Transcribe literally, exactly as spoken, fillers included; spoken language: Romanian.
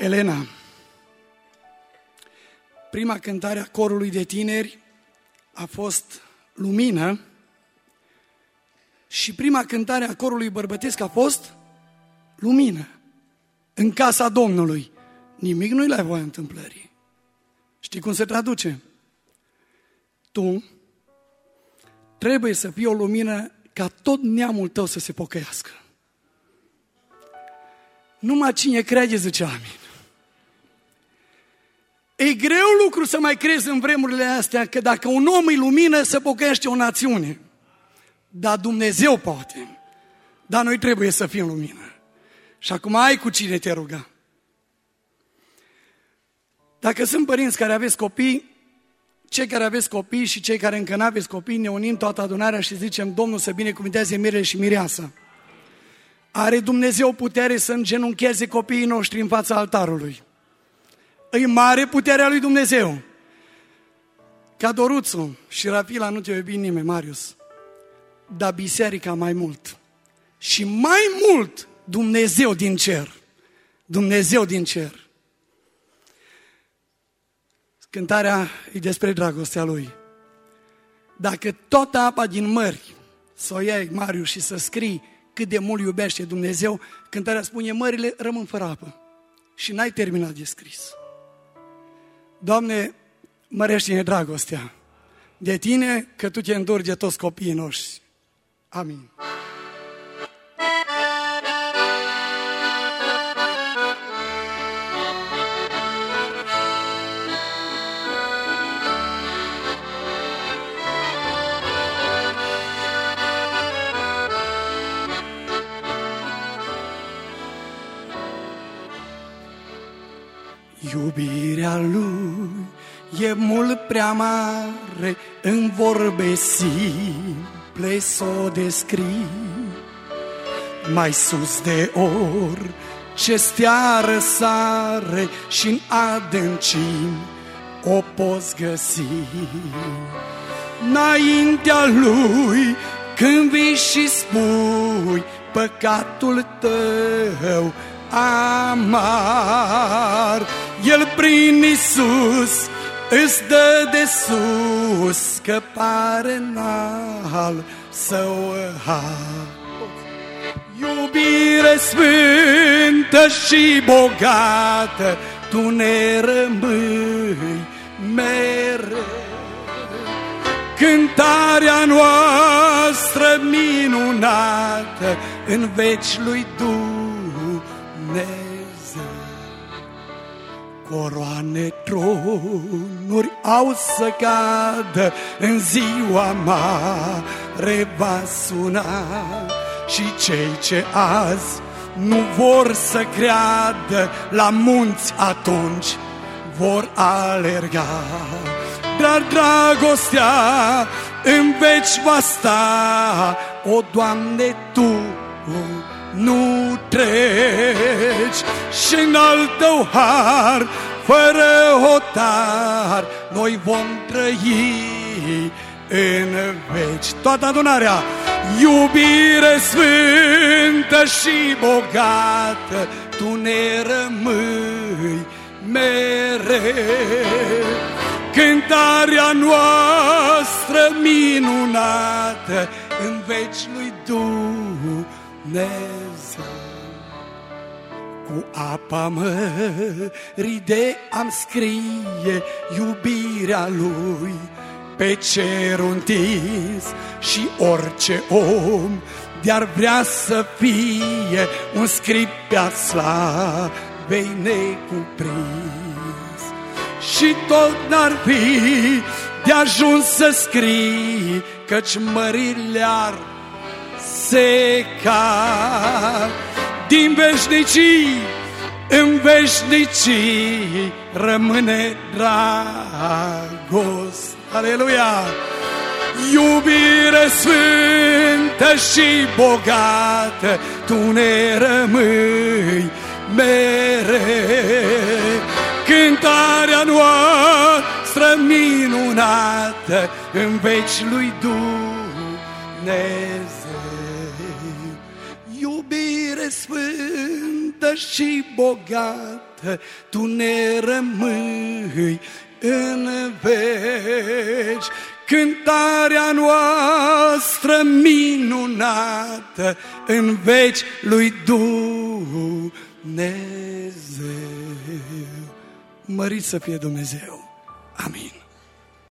Elena, prima cântare a corului de tineri a fost Lumină și prima cântare a corului bărbătesc a fost Lumină. În casa Domnului. Nimic nu-i la voia întâmplării. Știi cum se traduce? Tu trebuie să fii o lumină ca tot neamul tău să se pocăiască. Numai cine crede zice amin. E greu lucru să mai crezi în vremurile astea că dacă un om îi lumină, se pocăiește o națiune. Dar Dumnezeu poate. Dar noi trebuie să fim lumină. Și acum ai cu cine te ruga. Dacă sunt părinți care aveți copii, cei care aveți copii și cei care încă n-aveți copii, ne unim toată adunarea și zicem: Domnul să binecuvânteze mirele și mireasa. Are Dumnezeu putere să îngenuncheze copiii noștri în fața altarului. E mare puterea lui Dumnezeu. Ca Doruțu și Rafila nu te iubi nimeni, Marius, dar biserica mai mult. Și mai mult Dumnezeu din cer. Dumnezeu din cer. Cântarea e despre dragostea Lui. Dacă toată apa din mări să o iei, Marius, și să scrii cât de mult iubește Dumnezeu, cântarea spune: mările rămân fără apă. Și n-ai terminat de scris. Doamne, mărește-ne dragostea de Tine, că Tu te înduri de toți copiii noștri. Amin. Iubirea Lui e mult prea mare, în vorbe simple s-o descrii. Mai sus de orice stea răsare și-n adâncimi o poți găsi. Înaintea Lui când vii și spui păcatul tău amar, El prin Iisus îți dă de sus scăpare înalt său har. Iubire sfântă și bogată, Tu ne rămâi mereu. Cântarea noastră minunată în veci lui Dumnezeu. Coroane, tronuri au să cadă, în ziua mare va suna. Și cei ce azi nu vor să creadă, la munți atunci vor alerga. Dar dragostea în veci va sta, o, Doamne, Tu nu treci. Și în al Tău har, fără hotar, noi vom trăi în veci. Toată adunarea! Iubire sfântă și bogată, Tu ne rămâi mereu. Cântarea noastră minunată în veci lui Dumnezeu. Cu apa mării de am scrie iubirea Lui pe cerul întins, și orice om de-ar vrea să fie un scrip pe-a slavei necuprins. Și tot n-ar fi de ajuns să scrii, căci mările ar seca. Din veșnicii în veșnicii rămâne dragoste. Aleluia! Iubire sfântă și bogată, Tu ne rămâi mereu. Cântarea noastră minunată în veci lui Dumnezeu. Iubire sfântă sfântă și bogată, Tu ne rămâi în veci. Cântarea noastră minunată în veci lui Dumnezeu. Mărit să fie Dumnezeu. Amin.